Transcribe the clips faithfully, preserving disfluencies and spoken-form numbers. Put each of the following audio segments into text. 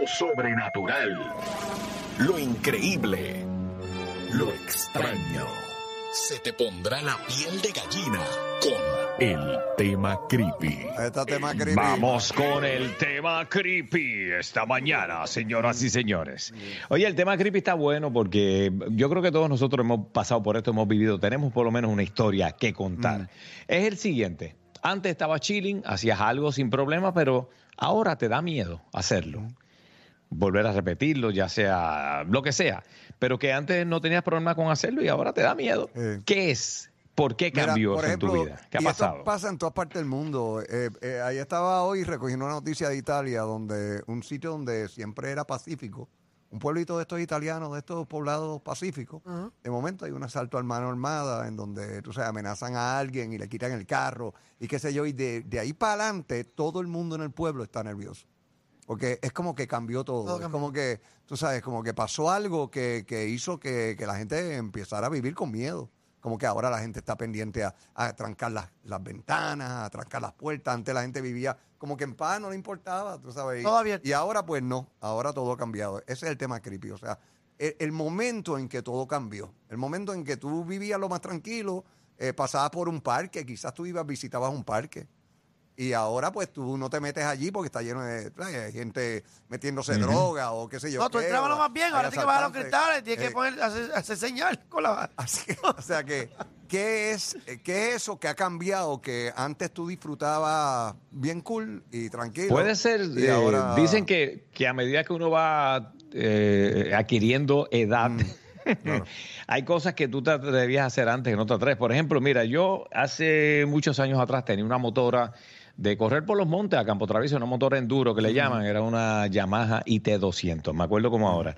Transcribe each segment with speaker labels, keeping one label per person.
Speaker 1: sobrenatural, lo increíble, lo extraño. Se te pondrá la piel de gallina con el tema creepy.
Speaker 2: Este tema creepy.
Speaker 3: Vamos con el tema creepy esta mañana, señoras y señores. Oye, el tema creepy está bueno porque yo creo que todos nosotros hemos pasado por esto, hemos vivido, tenemos por lo menos una historia que contar. Mm. Es el siguiente. Antes estabas chilling, hacías algo sin problema, pero ahora te da miedo hacerlo. Volver a repetirlo, ya sea lo que sea, pero que antes no tenías problema con hacerlo y ahora te da miedo. Eh. ¿Qué es? ¿Por qué cambió
Speaker 2: Mira, por
Speaker 3: eso
Speaker 2: ejemplo,
Speaker 3: en tu vida? ¿Qué ha
Speaker 2: y
Speaker 3: pasado?
Speaker 2: Esto pasa en todas partes del mundo. Eh, eh, ahí estaba hoy recogiendo una noticia de Italia, donde un sitio donde siempre era pacífico, un pueblito de estos italianos, de estos poblados pacíficos. Uh-huh. De momento hay un asalto a mano armada en donde, tú sabes, amenazan a alguien y le quitan el carro y qué sé yo, y de, de ahí para adelante todo el mundo en el pueblo está nervioso. Porque es como que cambió todo. todo es cambió. Como que, tú sabes, como que pasó algo que, que hizo que, que la gente empezara a vivir con miedo. Como que ahora la gente está pendiente a, a trancar las, las ventanas, a trancar las puertas. Antes la gente vivía como que en paz, no le importaba, tú sabes.
Speaker 4: Todo abierto.
Speaker 2: Y ahora pues no, ahora todo ha cambiado. Ese es el tema creepy. O sea, el, el momento en que todo cambió, el momento en que tú vivías lo más tranquilo, eh, pasabas por un parque, quizás tú ibas, visitabas un parque. Y ahora, pues, tú no te metes allí porque está lleno de, de gente metiéndose uh-huh. droga o qué sé yo.
Speaker 4: No, tú entrabas lo más bien, ahora tienes que bajar los cristales, tienes eh, que poner, hacer, hacer señal con la...
Speaker 2: Así, o sea que, ¿qué es, ¿qué es eso que ha cambiado? Que antes tú disfrutabas bien cool y tranquilo.
Speaker 3: Puede ser,
Speaker 2: y
Speaker 3: eh,
Speaker 2: ahora...
Speaker 3: dicen que, que a medida que uno va eh, adquiriendo edad... Mm. Claro. Hay cosas que tú te debías hacer antes que no te atreves. Por ejemplo, mira, yo hace muchos años atrás tenía una motora de correr por los montes a Campo Traviso, una motora enduro que le llaman, era una Yamaha I T doscientos, me acuerdo como ahora.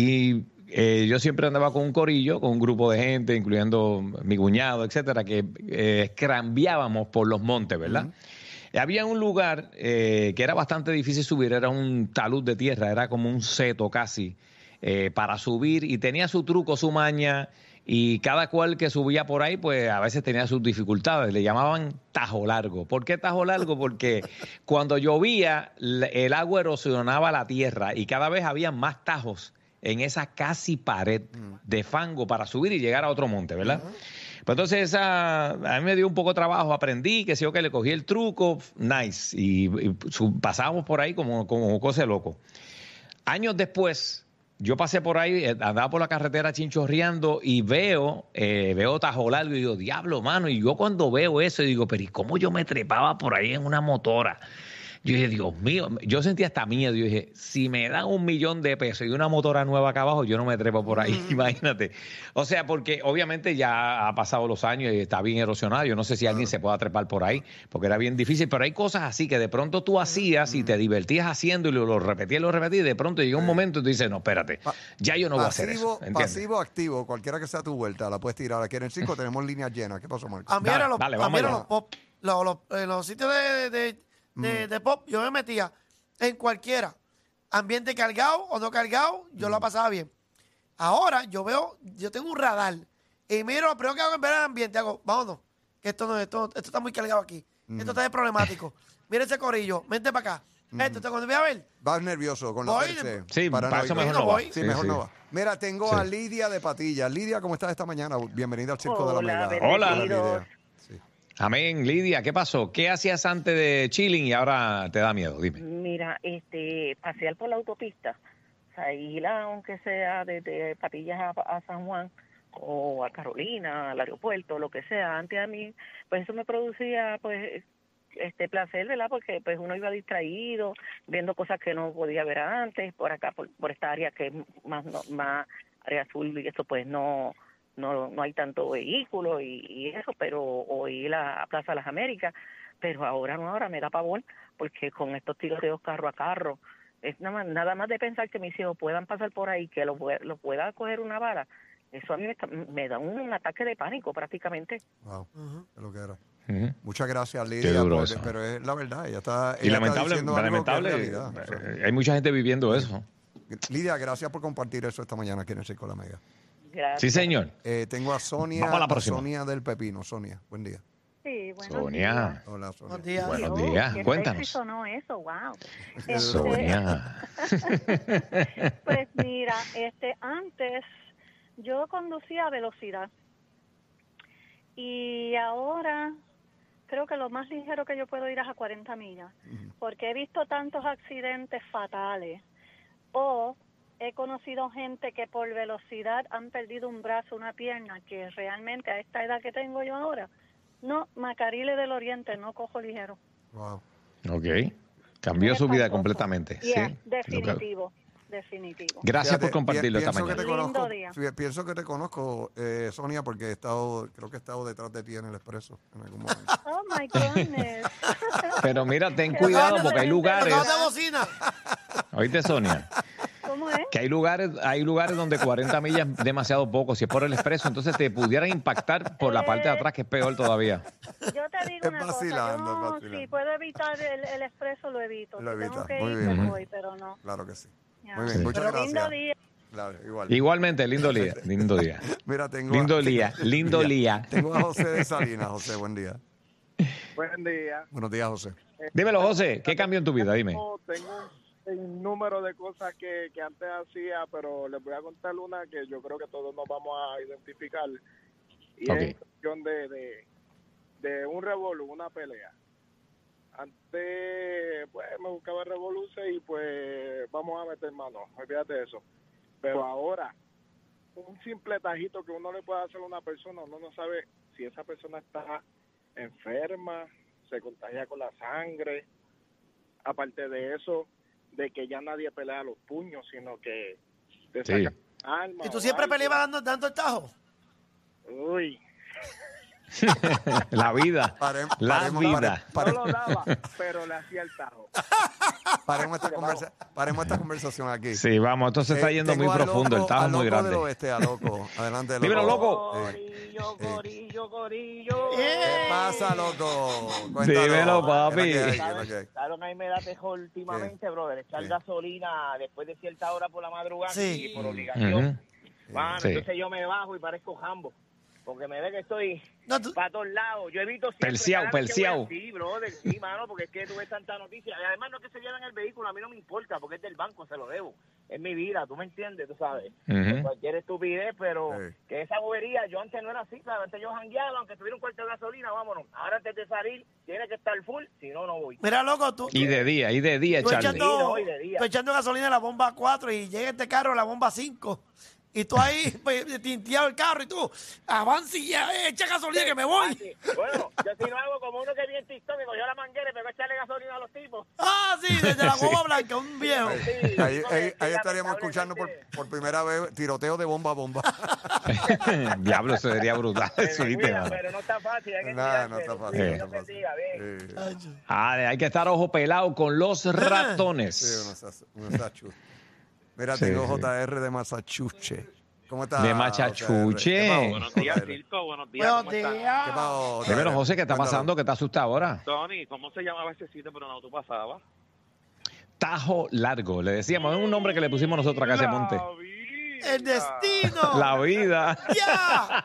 Speaker 3: Y eh, yo siempre andaba con un corillo, con un grupo de gente, incluyendo mi cuñado, etcétera, que eh, escrambiábamos por los montes, ¿verdad? Uh-huh. Había un lugar eh, que era bastante difícil subir, era un talud de tierra, era como un seto casi, eh, para subir, y tenía su truco, su maña, y cada cual que subía por ahí, pues a veces tenía sus dificultades. Le llamaban tajo largo. ¿Por qué tajo largo? Porque cuando llovía, el agua erosionaba la tierra y cada vez había más tajos en esa casi pared de fango para subir y llegar a otro monte, ¿verdad? Uh-huh. Pues entonces esa, a mí me dio un poco de trabajo, aprendí, que sé yo, que le cogí el truco, nice, y, y pasábamos por ahí como, como cosa de loco. Años después... Yo pasé por ahí, andaba por la carretera chinchorreando y veo, eh, veo tajo largo y digo, diablo, mano. Y yo cuando veo eso, digo, pero ¿y cómo yo me trepaba por ahí en una motora? Yo dije, Dios mío, yo sentía hasta miedo. Yo dije, si me dan un millón de pesos y una motora nueva acá abajo, yo no me trepo por ahí, mm. imagínate. O sea, porque obviamente ya ha pasado los años y está bien erosionado. Yo no sé si alguien se pueda trepar por ahí, porque era bien difícil. Pero hay cosas así que de pronto tú hacías mm. y te divertías haciendo y lo, lo repetías y lo repetías. Y de pronto llega un momento y tú dices, no, espérate, ya yo no voy
Speaker 2: pasivo,
Speaker 3: a hacer eso. ¿Entiendes?
Speaker 2: Pasivo, activo, cualquiera que sea tu vuelta, la puedes tirar. Aquí en el cinco tenemos líneas llenas. ¿Qué pasó, Marco?
Speaker 4: A mí
Speaker 3: dale,
Speaker 4: era los,
Speaker 3: dale,
Speaker 4: a mí era los
Speaker 3: allá.
Speaker 4: pop, los, los, eh, los sitios de... de, de De, de pop, yo me metía en cualquiera, ambiente cargado o no cargado, yo mm. lo pasaba bien. Ahora yo veo, yo tengo un radar y miro, lo primero que hago es ver el ambiente, hago, vámonos, que esto no, esto, esto está muy cargado aquí, mm. esto está de problemático. Mira ese corillo, vente para acá. Mm. Esto, cuando voy a ver.
Speaker 2: Vas nervioso con la
Speaker 4: voy,
Speaker 2: tercera.
Speaker 3: Sí, para, para eso mejor no,
Speaker 4: no
Speaker 3: va.
Speaker 4: voy.
Speaker 2: Sí,
Speaker 3: sí,
Speaker 2: mejor
Speaker 3: sí.
Speaker 2: no va. Mira, tengo sí. a Lidia de Patillas. Lidia, ¿cómo estás esta mañana? Bienvenida al Circo
Speaker 5: Hola,
Speaker 2: de la Mega.
Speaker 3: Hola,
Speaker 2: Lidia.
Speaker 3: Amén, Lidia, ¿qué pasó? ¿Qué hacías antes de chilling y ahora te da miedo? Dime.
Speaker 5: Mira, este, pasear por la autopista, o sea, ir a, aunque sea desde Patillas a, a San Juan o a Carolina, al aeropuerto, lo que sea, antes a mí, pues eso me producía, pues, este placer, ¿verdad? Porque pues uno iba distraído, viendo cosas que no podía ver antes, por acá, por, por esta área que es más, no, más área azul y eso pues no... No, no hay tanto vehículo y, y eso, pero o ir a Plaza de las Américas, pero ahora no, ahora me da pavor, porque con estos tiroteos carro a carro, es nada más, nada más de pensar que mis hijos puedan pasar por ahí, que lo, lo pueda coger una bala, eso a mí me, me da un, un ataque de pánico prácticamente.
Speaker 2: Wow, uh-huh. es lo que era.
Speaker 3: Uh-huh.
Speaker 2: Muchas gracias, Lidia, por, pero es la verdad, ella está ella
Speaker 3: Y lamentable,
Speaker 2: está
Speaker 3: lamentable
Speaker 2: realidad, o sea,
Speaker 3: hay mucha gente viviendo eso.
Speaker 2: Lidia, gracias por compartir eso esta mañana aquí en el Circo de la Mega.
Speaker 5: Gracias.
Speaker 3: Sí, señor.
Speaker 2: Eh, tengo a Sonia,
Speaker 3: Vamos a la
Speaker 2: a
Speaker 3: próxima.
Speaker 2: Sonia del Pepino. Sonia, buen día.
Speaker 6: Sí, buenos
Speaker 3: Sonia.
Speaker 6: días.
Speaker 2: Hola, Sonia.
Speaker 4: Buenos días.
Speaker 3: Buenos
Speaker 6: Oh,
Speaker 3: días.
Speaker 6: qué
Speaker 3: Cuéntanos.
Speaker 6: sexy sonó eso, wow.
Speaker 3: Sonia.
Speaker 6: Pues mira, este, antes yo conducía a velocidad y ahora creo que lo más ligero que yo puedo ir es a cuarenta millas, porque he visto tantos accidentes fatales o he conocido gente que por velocidad han perdido un brazo, una pierna, que realmente a esta edad que tengo yo ahora, no, Macarile del Oriente, no cojo ligero.
Speaker 2: Wow.
Speaker 3: Ok. Cambió
Speaker 6: Es
Speaker 3: su vida
Speaker 6: espantoso.
Speaker 3: completamente.
Speaker 6: Yeah,
Speaker 3: sí.
Speaker 6: definitivo, definitivo.
Speaker 3: Gracias
Speaker 2: Fíjate,
Speaker 3: por compartirlo
Speaker 2: pi-
Speaker 3: esta
Speaker 2: pienso que
Speaker 3: mañana.
Speaker 2: te conozco,
Speaker 6: Lindo día.
Speaker 2: fí- pienso que te conozco, eh, Sonia, porque he estado, creo que he estado detrás de ti en el expreso en algún momento.
Speaker 6: Oh my goodness.
Speaker 3: Pero mira, ten
Speaker 6: Qué
Speaker 3: cuidado
Speaker 6: bueno,
Speaker 3: porque hay
Speaker 6: gente.
Speaker 3: lugares,
Speaker 4: No te bocina.
Speaker 3: oíste Sonia,
Speaker 6: ¿Cómo es?
Speaker 3: que hay lugares, hay lugares donde cuarenta millas es demasiado poco. Si es por el expreso, entonces te pudieran impactar por la parte de atrás, que es peor todavía.
Speaker 6: Yo te digo
Speaker 2: Es
Speaker 6: una cosa,
Speaker 2: vacilando,
Speaker 6: yo
Speaker 2: es vacilando.
Speaker 6: si puedo evitar el, el expreso, lo evito.
Speaker 2: Lo
Speaker 6: Si tengo
Speaker 2: evitas,
Speaker 6: que
Speaker 2: muy
Speaker 6: ir,
Speaker 2: bien.
Speaker 6: me
Speaker 3: Ujú.
Speaker 6: voy, pero no.
Speaker 2: Claro que sí.
Speaker 6: Ya.
Speaker 2: Muy bien,
Speaker 3: Sí.
Speaker 2: muchas
Speaker 6: Pero
Speaker 2: gracias.
Speaker 6: lindo día.
Speaker 2: Claro, igual.
Speaker 3: Igualmente, lindo día, lindo día.
Speaker 2: Mira, tengo
Speaker 3: Lindo
Speaker 2: a,
Speaker 3: día, lindo día.
Speaker 2: Tengo a José de Salinas. José, buen día.
Speaker 7: Buen día.
Speaker 2: Buenos días, José.
Speaker 3: Dímelo, José, ¿qué cambió en tu vida? Dime.
Speaker 7: Tengo, tengo un número de cosas que, que antes hacía, pero les voy a contar una que yo creo que todos nos vamos a identificar. Y
Speaker 3: Ok.
Speaker 7: es en cuestión de, de, de un revolú, una pelea. Antes, pues, me buscaba revoluce y pues vamos a meter mano, olvídate de eso. Pero ahora, un simple tajito que uno le puede hacer a una persona, uno no sabe si esa persona está enferma, se contagia con la sangre. Aparte de eso, de que ya nadie pelea a los puños, sino que te
Speaker 3: Sí.
Speaker 7: sacan armas.
Speaker 4: ¿Y tú
Speaker 7: o
Speaker 4: siempre
Speaker 7: algo.
Speaker 4: peleabas dando, dando el tajo?
Speaker 7: Uy,
Speaker 3: La vida,
Speaker 2: Parem-
Speaker 3: la
Speaker 2: paremos,
Speaker 3: vida.
Speaker 2: pare-
Speaker 7: no lo daba, pero le hacía el tajo.
Speaker 2: paremos, esta conversa- paremos esta conversación aquí.
Speaker 3: Sí, vamos, esto se está
Speaker 2: Eh,
Speaker 3: yendo
Speaker 2: tengo
Speaker 3: muy
Speaker 2: al
Speaker 3: profundo,
Speaker 2: loco-
Speaker 3: el tajo
Speaker 2: al
Speaker 3: es muy
Speaker 2: loco
Speaker 3: grande.
Speaker 2: del oeste, a loco. Adelante, loco.
Speaker 3: Dímelo, loco.
Speaker 2: Eh,
Speaker 8: Corillo,
Speaker 2: eh.
Speaker 8: corillo, corillo.
Speaker 2: ¿Qué pasa, loco? Cuéntalo.
Speaker 3: Dímelo, papi.
Speaker 2: ¿Qué es lo que hay? ¿Qué es lo
Speaker 8: ¿Sabes
Speaker 2: que hay?
Speaker 8: sabes lo que a mí me da tejo últimamente, brother? Echar
Speaker 2: Sí.
Speaker 8: gasolina después de cierta hora por la madrugada
Speaker 4: Sí.
Speaker 8: y por obligación.
Speaker 3: Ujú.
Speaker 8: Mano,
Speaker 3: Sí.
Speaker 8: entonces yo me bajo y parezco Jambo. Porque me ve que estoy
Speaker 4: No, tú-
Speaker 8: para todos lados. Yo evito siempre.
Speaker 3: Perseado,
Speaker 8: cada vez que voy
Speaker 3: perseado.
Speaker 8: a- Sí, brother, sí, mano, porque es que tú ves tanta noticia. Y además no es que se lleven el vehículo, a mí no me importa, porque es del banco, se lo debo. Es mi vida, tú me entiendes, tú sabes.
Speaker 3: Ujú.
Speaker 8: Cualquier estupidez, pero
Speaker 2: Sí.
Speaker 8: que esa bobería, yo antes no era así, claro, antes yo jangueaba, aunque tuviera un cuarto de gasolina, vámonos. Ahora antes de salir, tiene que estar full, si no, no voy.
Speaker 4: Mira, loco, tú,
Speaker 3: Y de día, y de día,
Speaker 4: tú
Speaker 3: Charlie.
Speaker 4: echando,
Speaker 8: Sí, no, y de día.
Speaker 4: tú echando gasolina en la bomba cuatro y llega este carro a la bomba cinco. Y tú ahí, pues, tinteado el carro y tú, avanza y ya, eh, echa gasolina que me voy.
Speaker 8: Así. Bueno, yo si no hago como uno que vi en TikTok, que cogió la manguera y pegó a echarle gasolina a los tipos.
Speaker 4: Ah, sí, desde la bomba blanca, un viejo.
Speaker 8: Sí,
Speaker 2: Ahí,
Speaker 8: digo
Speaker 2: ahí-
Speaker 8: que
Speaker 2: ahí
Speaker 8: sí,
Speaker 2: estaríamos escuchando por,
Speaker 8: lamentablemente,
Speaker 2: por primera vez tiroteo de bomba a bomba.
Speaker 3: Diablo, eso sería brutal.
Speaker 8: me
Speaker 3: Eso, ¿viste,
Speaker 8: cuida,
Speaker 3: mano?
Speaker 8: pero no está fácil, hay que
Speaker 2: Nada, no
Speaker 8: cuidarse,
Speaker 2: está fácil.
Speaker 8: sí,
Speaker 2: no
Speaker 8: Dios
Speaker 2: está fácil.
Speaker 8: bendiga, bien.
Speaker 2: Eh,
Speaker 3: Ah, hay que estar ojo pelado con los
Speaker 2: sí,
Speaker 3: ratones.
Speaker 2: unos as- unos achus. Mira,
Speaker 3: Sí,
Speaker 2: tengo
Speaker 3: sí.
Speaker 2: J R de Massachusetts. ¿Cómo estás?
Speaker 3: De Machachuche.
Speaker 2: J R? ¿Qué pasó,
Speaker 9: Buenos días,
Speaker 2: J R?
Speaker 9: Circo. Buenos días.
Speaker 4: Buenos
Speaker 9: ¿Cómo estás?
Speaker 4: días.
Speaker 2: ¿Qué pasó, J R?
Speaker 3: Dímelo, José, ¿qué está
Speaker 2: Cuéntalo.
Speaker 3: pasando? ¿Qué te asusta ahora?
Speaker 9: Tony, ¿cómo se llamaba ese sitio pero no tú pasabas?
Speaker 3: Tajo Largo, le decíamos, es un nombre que le pusimos nosotros acá a ese monte.
Speaker 9: La vida.
Speaker 4: El destino.
Speaker 3: La vida.
Speaker 4: ¡Ya!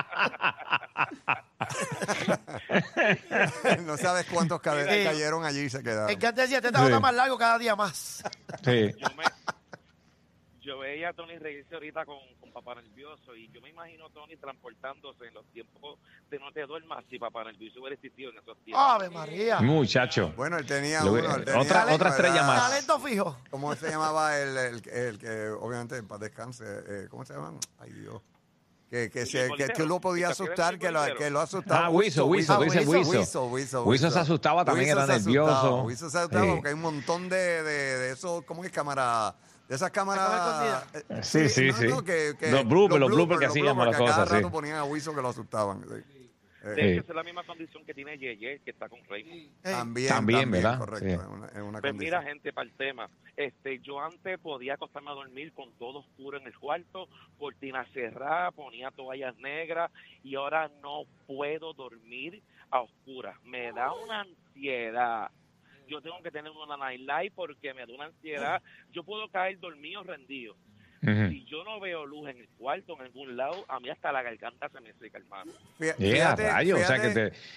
Speaker 2: No sabes cuántos ca-
Speaker 4: Sí.
Speaker 2: cayeron allí y se quedaron.
Speaker 4: El que antes decía, este trabajo
Speaker 3: Sí.
Speaker 4: está más largo cada día más.
Speaker 3: Sí.
Speaker 9: Yo, me, yo veía a Tony reírse ahorita con, con Papá Nervioso y yo me imagino a Tony transportándose en los tiempos de No Te Duermas si Papá Nervioso hubiera existido en esos tiempos.
Speaker 4: Ave María.
Speaker 3: Muchacho.
Speaker 2: Bueno, él tenía
Speaker 3: Lo-
Speaker 2: uno. Él tenía
Speaker 3: otra-
Speaker 2: uno,
Speaker 3: otra estrella
Speaker 2: era-
Speaker 3: más.
Speaker 4: Talento fijo.
Speaker 2: ¿Cómo se llamaba el, el, el que, obviamente, en paz descanse? eh, ¿Cómo se llama? Ay, Dios. Que, que, se, que tú lo podías asustar, que lo, que lo asustaba.
Speaker 3: Ah, Wiso, Wiso,
Speaker 2: Ah,
Speaker 3: dice Wiso.
Speaker 2: Wiso, Wiso,
Speaker 3: Wiso se asustaba también,
Speaker 2: Wiso
Speaker 3: era
Speaker 2: se
Speaker 3: nervioso.
Speaker 2: asustaba, Wiso se asustaba
Speaker 3: Sí.
Speaker 2: porque hay un montón de, de, de esos, ¿cómo es cámara? De esas cámaras. eh,
Speaker 3: Sí, sí,
Speaker 2: no,
Speaker 3: sí.
Speaker 2: no, que- que-
Speaker 3: Los bloopers, los bloopers que hacíamos las
Speaker 2: que a cada
Speaker 3: cosas, sí.
Speaker 2: rato ponían a Wiso que lo asustaban. sí. Eh,
Speaker 9: De hecho,
Speaker 3: Sí.
Speaker 9: esa es la misma condición que tiene Yeye, que está con Raymond.
Speaker 4: Ey,
Speaker 2: También,
Speaker 3: También, ¿verdad?
Speaker 2: Correcto,
Speaker 3: Sí.
Speaker 2: es una, es una
Speaker 9: Pues mira,
Speaker 2: condición.
Speaker 9: gente, para el tema. Este, yo antes podía acostarme a dormir con todo oscuro en el cuarto, cortina cerrada, ponía toallas negras y ahora no puedo dormir a oscuras. Me da una ansiedad. Yo tengo que tener una nightlight porque me da una ansiedad. Yo puedo caer dormido, rendido.
Speaker 3: Ujú.
Speaker 9: Si yo no veo luz en el cuarto, en algún lado, a mí hasta la garganta se me seca, hermano.
Speaker 2: Fí-
Speaker 3: Yeah,
Speaker 2: Fíjate,
Speaker 3: rayos, o sea que
Speaker 2: fíjate-
Speaker 3: te...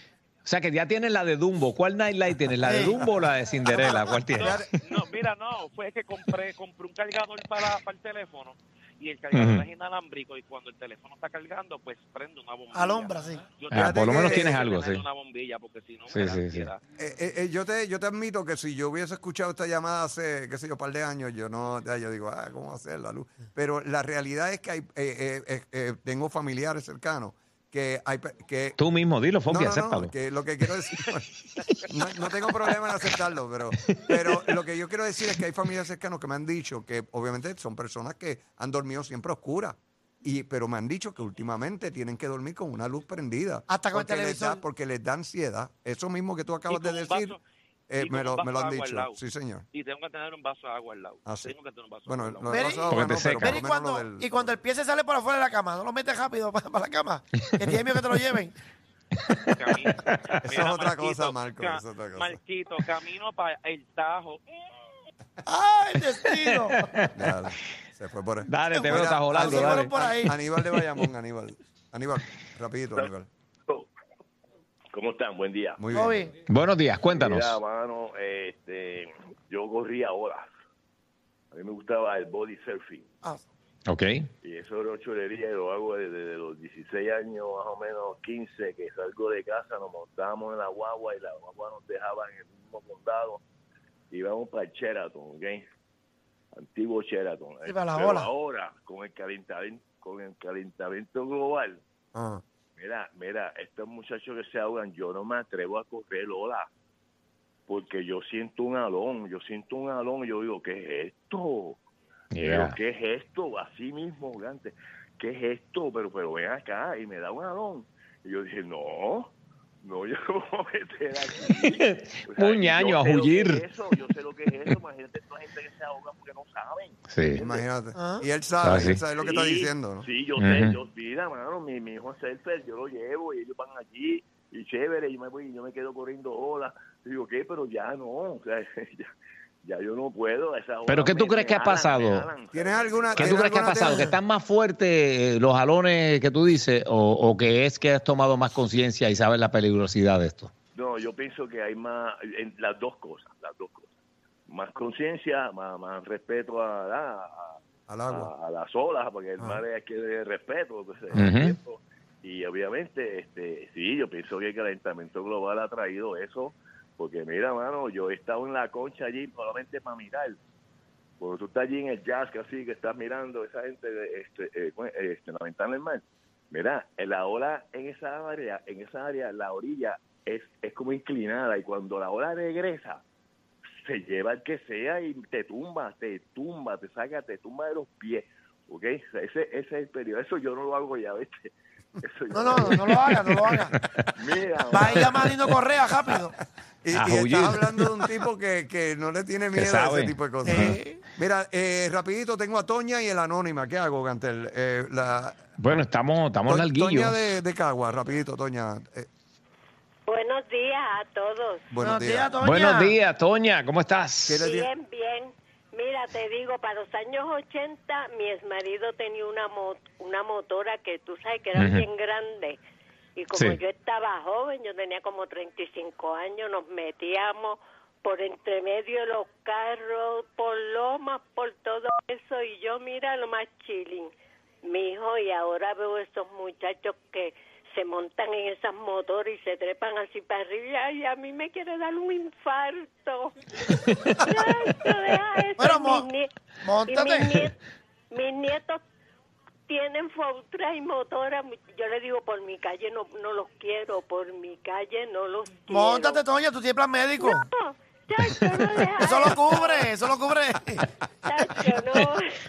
Speaker 3: O sea que ya tienes la de Dumbo. ¿Cuál nightlight tienes? ¿La de Dumbo o la de Cinderella? ¿Cuál tienes?
Speaker 9: No, mira, no, fue que compré, compré un cargador para, para el teléfono y el cargador
Speaker 3: Ujú.
Speaker 9: es inalámbrico y cuando el teléfono está cargando, pues prende una bombilla.
Speaker 4: Alumbra, sí.
Speaker 9: Yo
Speaker 3: Ah, por lo
Speaker 2: que-
Speaker 3: menos tienes
Speaker 9: tengo que
Speaker 3: algo,
Speaker 9: tener
Speaker 3: sí.
Speaker 9: una bombilla porque si no
Speaker 3: Sí,
Speaker 9: me da
Speaker 3: sí, sí.
Speaker 9: ansiedad.
Speaker 2: Eh, eh, eh, yo te yo te admito que si yo hubiese escuchado esta llamada hace, qué sé yo, un par de años, yo no, ya yo digo, ah, ¿cómo va a ser la luz? Pero la realidad es que hay, eh, eh, eh, eh, tengo familiares cercanos que hay pe- que
Speaker 3: Tú mismo, dilo,
Speaker 2: no,
Speaker 3: Fonky,
Speaker 2: no,
Speaker 3: acéptalo.
Speaker 2: no, que lo que quiero decir, no, no tengo problema en aceptarlo, pero, pero lo que yo quiero decir es que hay familiares cercanos que me han dicho que obviamente son personas que han dormido siempre a oscuras, y, pero me han dicho que últimamente tienen que dormir con una luz prendida.
Speaker 4: Hasta con el
Speaker 2: porque les da-
Speaker 4: televisor.
Speaker 2: porque les da ansiedad. Eso mismo que tú acabas
Speaker 9: Y
Speaker 2: de
Speaker 9: con un
Speaker 2: decir,
Speaker 9: vaso-
Speaker 2: eh,
Speaker 9: y con
Speaker 2: me,
Speaker 9: un
Speaker 2: lo,
Speaker 9: vaso
Speaker 2: me lo han
Speaker 9: de agua al
Speaker 2: dicho.
Speaker 9: lado.
Speaker 2: Sí, señor.
Speaker 9: Y tengo que tener un vaso de agua al lado.
Speaker 2: Ah, sí.
Speaker 9: Tengo que tener un vaso
Speaker 2: Bueno,
Speaker 9: de agua al
Speaker 2: lo
Speaker 9: lado.
Speaker 2: de
Speaker 4: Mary,
Speaker 2: vaso de
Speaker 3: Porque
Speaker 2: agua
Speaker 3: te
Speaker 2: no, pero
Speaker 3: seca.
Speaker 2: por
Speaker 4: Mira, y
Speaker 2: lo menos lo
Speaker 4: cuando,
Speaker 2: del-
Speaker 4: y cuando el pie se sale por afuera de la cama, no lo metes rápido para, para la cama, que tienes miedo que te lo lleven.
Speaker 9: Camino-
Speaker 2: Eso es
Speaker 9: Mira,
Speaker 2: otra cosa,
Speaker 9: Marquito,
Speaker 2: Marco,
Speaker 9: ca-
Speaker 2: eso es otra cosa.
Speaker 9: Marquito, camino para el Tajo.
Speaker 4: ¡Ay, el destino!
Speaker 2: Dale, se fue por ahí.
Speaker 3: Dale, te veo,
Speaker 2: Mira,
Speaker 3: estás volando,
Speaker 4: se fueron
Speaker 3: dale.
Speaker 4: por ahí.
Speaker 2: Aníbal de Bayamón, Aníbal. Aníbal, rapidito, Aníbal.
Speaker 10: ¿Cómo están? Buen día.
Speaker 2: Muy bien.
Speaker 4: Bobby,
Speaker 3: Buenos días, cuéntanos.
Speaker 10: Mira, mano, este, yo corría horas. A mí me gustaba el body surfing.
Speaker 4: ah,
Speaker 3: Ok.
Speaker 10: Y eso era chulería y lo hago desde, desde los dieciséis años, más o menos quince, que salgo de casa, nos montábamos en la guagua y la guagua nos dejaba en el mismo condado. Íbamos para el Sheraton, ¿ok? Antiguo Sheraton.
Speaker 4: Sí, para la
Speaker 10: Pero
Speaker 4: ola.
Speaker 10: ahora, con el calentamiento, con el calentamiento global,
Speaker 2: Ah,
Speaker 10: Mira, mira, estos muchachos que se ahogan, yo no me atrevo a correr ola, porque yo siento un alón, yo siento un alón y yo digo, ¿qué es esto?
Speaker 3: Yeah.
Speaker 10: ¿Pero qué es esto? Así mismo, gigante, ¿qué es esto? Pero, pero ven acá, y me da un alón. Y yo dije, no, no, yo no me voy a meter aquí. O sea,
Speaker 3: Un ñaño
Speaker 10: yo
Speaker 3: a
Speaker 10: sé lo que
Speaker 3: huyir.
Speaker 10: es eso, yo sé lo que es eso, imagínate toda gente que se ahoga porque no saben.
Speaker 3: Sí.
Speaker 2: imagínate.
Speaker 4: Ah.
Speaker 2: Y él sabe,
Speaker 3: Ah, sí.
Speaker 2: él sabe lo que está
Speaker 10: Sí,
Speaker 2: diciendo, ¿no?
Speaker 10: Sí, yo
Speaker 3: Ujú.
Speaker 10: sé, yo mira, mano, mi, mi hijo es surfer, yo lo llevo y ellos van allí y chévere, yo me voy, yo me quedo corriendo olas. Digo, ¿qué? Pero ya no, o sea, ya, ya yo no puedo. Esas
Speaker 3: ¿Pero
Speaker 10: olas
Speaker 3: qué tú
Speaker 10: me-
Speaker 3: crees
Speaker 10: me
Speaker 3: que ha
Speaker 10: jalan,
Speaker 3: pasado?
Speaker 10: me jalan.
Speaker 2: ¿Tienes alguna?
Speaker 3: ¿Qué tú
Speaker 2: ¿tienes
Speaker 3: crees que ha
Speaker 2: alguna
Speaker 3: pasado?
Speaker 2: teoría?
Speaker 3: ¿Que están más fuertes eh, los jalones que tú dices o, o que es que has tomado más conciencia y sabes la peligrosidad de esto?
Speaker 10: No, yo pienso que hay más, en las dos cosas, las dos cosas. Más conciencia, más, más respeto a, a, a-
Speaker 2: Al agua.
Speaker 10: a, a las olas, porque el
Speaker 2: Ah.
Speaker 10: mar es que de respeto. Entonces,
Speaker 3: Ujú.
Speaker 10: tiempo. Y obviamente, este, sí, yo pienso que el calentamiento global ha traído eso, porque mira, mano, yo he estado en la concha allí solamente para mirar. Porque tú estás allí en el jazz, que así, que estás mirando esa gente, de, este, eh, este, en la ventana del mar. Mira, en la ola en esa área, en esa área, la orilla es, es como inclinada, y cuando la ola regresa, se lleva el que sea y te tumba, te tumba, te saca, te tumba de los pies, ¿ok? Ese, ese es el periodo. Eso yo no lo hago ya, ¿viste? Eso yo
Speaker 4: no, no, no lo hagas, no lo hagas.
Speaker 10: Mira,
Speaker 4: Va a ir a Marino Correa rápido.
Speaker 2: Y,
Speaker 3: A
Speaker 2: y
Speaker 3: huir.
Speaker 2: estás hablando de un tipo que, que no le tiene miedo a
Speaker 3: sabe.
Speaker 2: ese tipo de cosas.
Speaker 4: Sí.
Speaker 2: Mira, eh, rapidito, tengo a Toña y el Anónima. ¿Qué hago, Gantel? Eh, la,
Speaker 3: Bueno, estamos, estamos
Speaker 2: To-
Speaker 3: larguillos.
Speaker 2: Toña de, de Cagua, rapidito, Toña. Eh,
Speaker 6: Buenos días a todos.
Speaker 2: buenos días.
Speaker 4: días, Toña.
Speaker 3: Buenos días, Toña, ¿cómo estás?
Speaker 2: ¿Qué le di-
Speaker 6: Bien, bien. Mira, te digo, para los años ochenta, mi exmarido tenía una mo- una motora que tú sabes que era
Speaker 3: Ujú.
Speaker 6: bien grande. Y como
Speaker 3: Sí.
Speaker 6: yo estaba joven, yo tenía como treinta y cinco años, nos metíamos por entre medio de los carros, por lomas, por todo eso. Y yo, mira, lo más chilling, mi hijo, y ahora veo estos muchachos que se montan en esas motores y se trepan así para arriba, y a mí me quiere dar un infarto. Chacho, deja eso.
Speaker 4: Bueno,
Speaker 6: Y
Speaker 4: mo-
Speaker 6: mis nie-
Speaker 4: móntate.
Speaker 6: y mis, nie- mis nietos tienen Fautra y motora. Yo le digo, por mi calle no no los quiero, por mi calle no los quiero.
Speaker 4: Móntate, Toña, tú tienes plan médico.
Speaker 6: No, chacho, no deja
Speaker 4: Eso lo cubre, eso lo cubre.
Speaker 6: chacho, no.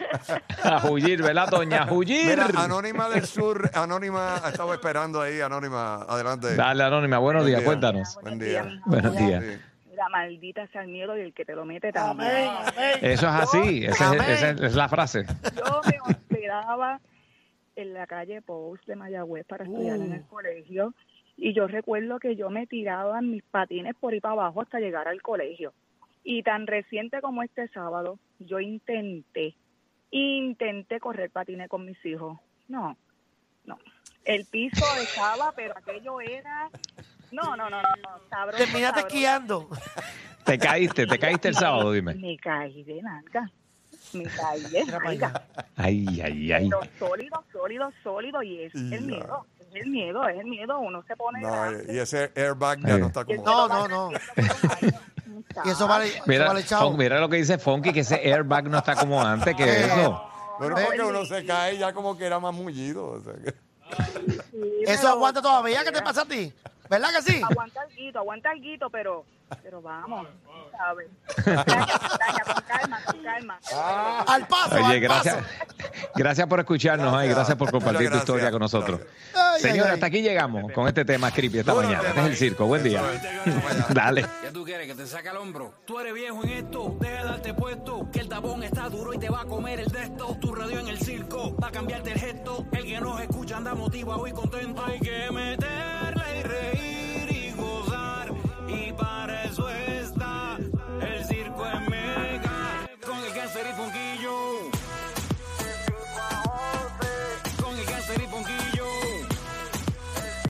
Speaker 3: A huir, ¿verdad, Toña? A huir.
Speaker 2: Mira, Anónima del Sur, Anónima, estaba esperando ahí, Anónima, adelante.
Speaker 3: Dale, Anónima, buenos
Speaker 2: Buen
Speaker 3: días,
Speaker 2: día.
Speaker 3: cuéntanos.
Speaker 2: Buen día.
Speaker 11: mi
Speaker 3: Buenos
Speaker 11: amor.
Speaker 3: días.
Speaker 2: Sí.
Speaker 11: Mira, maldita sea el miedo y el que te lo mete
Speaker 4: Amén,
Speaker 11: también.
Speaker 4: amén.
Speaker 3: Eso es así, esa
Speaker 4: Amén.
Speaker 3: es, esa es la frase.
Speaker 11: Yo me hospedaba en la calle Post de Mayagüez para estudiar en el
Speaker 4: Uh.
Speaker 11: colegio, y yo recuerdo que yo me tiraba en mis patines por ahí para abajo hasta llegar al colegio. Y tan reciente como este sábado, yo intenté, intenté correr patines con mis hijos. No, no. El piso estaba, pero aquello era No, no, no, no, no, sabroso.
Speaker 4: Terminaste
Speaker 11: sabroso.
Speaker 4: esquiando.
Speaker 3: Te caíste, te caíste el sábado, dime.
Speaker 11: Me caí de nalga. Me caí de
Speaker 4: Mira para
Speaker 11: nalga.
Speaker 4: allá.
Speaker 3: Ay, ay, ay.
Speaker 11: Pero sólido, sólido, sólido. Y es
Speaker 2: Y
Speaker 11: el
Speaker 2: ya.
Speaker 11: miedo. Es el miedo, es el miedo. Uno se pone.
Speaker 2: No,
Speaker 11: grande.
Speaker 2: y ese airbag ya
Speaker 3: Ay.
Speaker 2: no está como...
Speaker 4: No, no, no. Y eso vale, eso
Speaker 3: Mira,
Speaker 4: vale chavo.
Speaker 3: Fon- mira lo que dice Funky, que ese airbag no está como antes, que
Speaker 4: Eh,
Speaker 3: eso.
Speaker 2: Bueno, porque uno se cae ya como que era más mullido. O sea que...
Speaker 11: Sí,
Speaker 4: Eso
Speaker 11: pero-
Speaker 4: aguanta todavía. ¿Qué te pasa a ti? ¿Verdad que sí?
Speaker 11: Aguanta alguito, aguanta alguito, pero, pero vamos, ¿sabes? Daña, daña, con calma, con calma.
Speaker 4: Al paso,
Speaker 3: Oye,
Speaker 4: al
Speaker 3: gracias,
Speaker 4: paso.
Speaker 3: gracias por escucharnos, ay, gracias por compartir
Speaker 2: Muchas
Speaker 3: tu historia
Speaker 2: gracias.
Speaker 3: con nosotros.
Speaker 4: Ay,
Speaker 3: Señora,
Speaker 4: ay,
Speaker 3: hasta
Speaker 4: ay.
Speaker 3: aquí llegamos con este tema creepy esta
Speaker 2: Duro
Speaker 3: mañana. Este
Speaker 2: tema.
Speaker 3: es el circo. Buen día. Dale.
Speaker 12: ¿Qué tú quieres? ¿Que te saque el hombro? Tú eres viejo en esto, deja de darte puesto. Que el tapón está duro y te va a comer el desto. Tu radio en el circo, va a cambiarte el gesto. El que nos escucha anda motivado y contento. Hay que meter